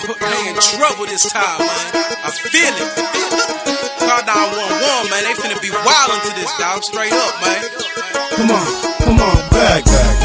put me in trouble this time, man. I feel it. Call 911, man. They finna be wildin' to this, dog. Straight up, man. Come on, back.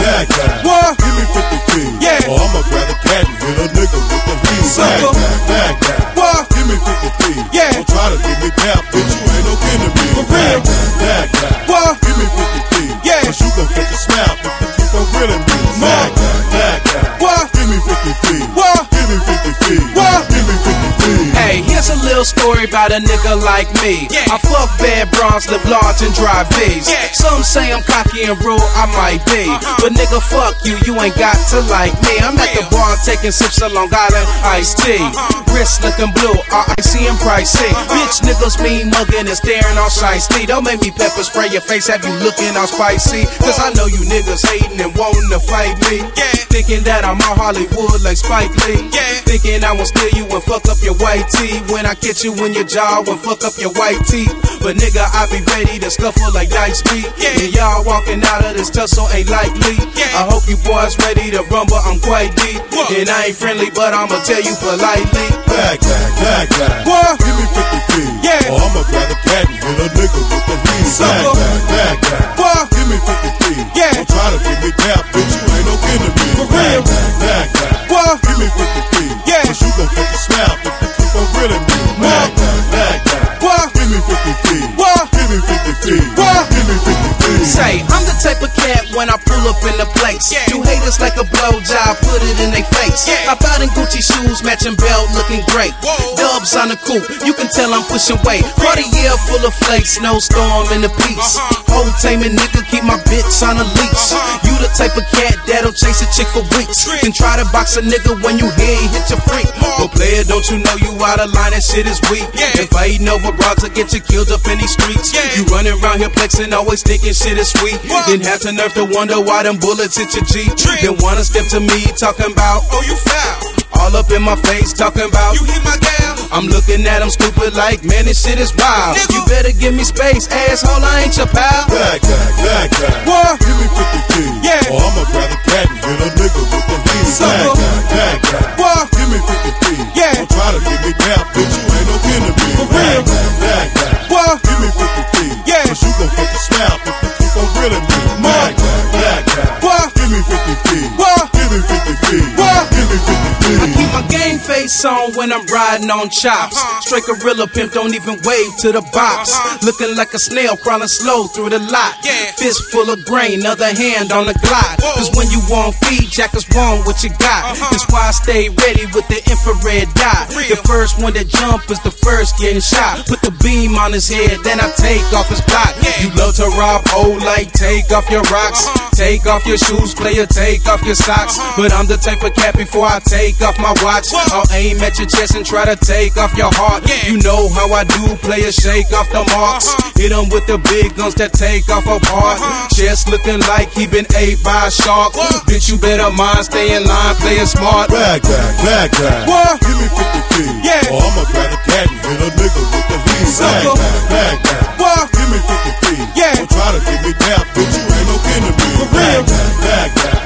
What? Give me 50 feet. Yeah. Or I'ma grab a cat and hit a nigga with the heat. Sucker. Back. What? Give me 50 feet. Yeah. Don't try to give me cap, bitch. You ain't no kin to me. For real. Back. What? Give me 50 feet. Yeah. Cause you gon' catch a snap if you keep on grilling me. Back. What? Give me 50 feet. What? Give me 50 feet. What? Give me 50 feet. Hey, here's a little story about a nigga like me. Yeah. I fuck bad bras, live large and drive V's. Yeah. Some say I'm cocky and rude, I might be. But nigga, fuck you, you ain't got to like me. I'm at the bar taking sips of Long Island iced tea. Wrist looking blue, R-I-C and pricey. Bitch niggas mean mugging and staring all shiesty. Don't make me pepper spray your face, have you looking all spicy. Cause I know you niggas hating and wanting to fight me. Thinking that I'm all Hollywood like Spike Lee. Thinking I won't steal you and fuck up your white tee. When I catch you in your jaw and fuck up your white teeth. But nigga, I be ready to scuffle like Dice Beat. And y'all walking out of this tussle ain't likely. I hope you boys ready to rumble, I'm quite deep. And I ain't friendly, but I'ma tell you politely. Back. What? Give me 50 feet. Yeah. Or I'ma grab a cat and hit a nigga with the heat. Sucker. Back. What? Give me 50 feet. Yeah. Don't try to give me cap, bitch. You ain't no kin to me. For real. Back. What? Give me 50 feet. Yeah. Cause you gon' catch a snap if you keep on grilling me. Back. What? Give me 50 feet. What? Give me 50 feet. What? Give me 50 feet. Say, I'm the type of cat when I pull up in the place. You haters like a blowjob, put it in they face. I bought in Gucci shoes, matching belt, looking great. Dubs on the coupe, you can tell I'm pushing weight. Party year full of flakes, snowstorm in the peace. Whole taming nigga, keep my bitch on a leash. You the type of cat that'll chase a chick for weeks. Then try to box a nigga when you hear he hit your freak. But player, don't you know you out of line, that shit is weak. And fighting over broads will get you killed up in these streets. You running around here flexing, always thinking shit is sweet. Then have to nerve to wonder why them bullets hit your Jeep. Then wanna step to me talking about, oh you foul. All up in my face talking about, you hit my gal. I'm looking at him stupid like, man this shit is wild. You better give me space, asshole, I ain't your pal. Back. What? Give me 50 feet. Yeah. Or I'ma grab a cat and hit a nigga with the heat. Sucker. Back. What? Give me 50 feet. Yeah. Don't try to give me cap, bitch. You ain't no kin to me. For real. Back. What? Give me 50 feet. Yeah. Cause you gon' catch a snap if you keep on grilling me. Back. What? Give me 50 feet. What? Give me 50 feet. What? Give me 50 feet. I keep my game face on when I'm riding on chops. Straight gorilla pimp, don't even wave to the box. Looking like a snail crawling slow through the lot. Fist full of grain, other hand on the glide. Cause when you want feed, jackers want what you got. That's why I stay ready with the infrared dot. The first one that jump is the first getting shot. Put the beam on his head, then I take off his block. You love to rob old like take off your rocks. Take off your shoes, player, take off your socks. But I'm the type of cat before I take off my watch. I'll aim at your chest and try to take off your heart. You know how I do, player, shake off the marks. Hit him with the big guns that take off apart. Chest looking like he been ate by a shark. Bitch, you better mind, stay in line, playing smart. Back. What? Give me 50 feet. Yeah. Or I'ma grab a cat and hit a nigga with the heat. Sucker. Back. What? Give me 50 feet. Yeah. Don't try to give me cap, bitch. You ain't no kin to me. For real. Back.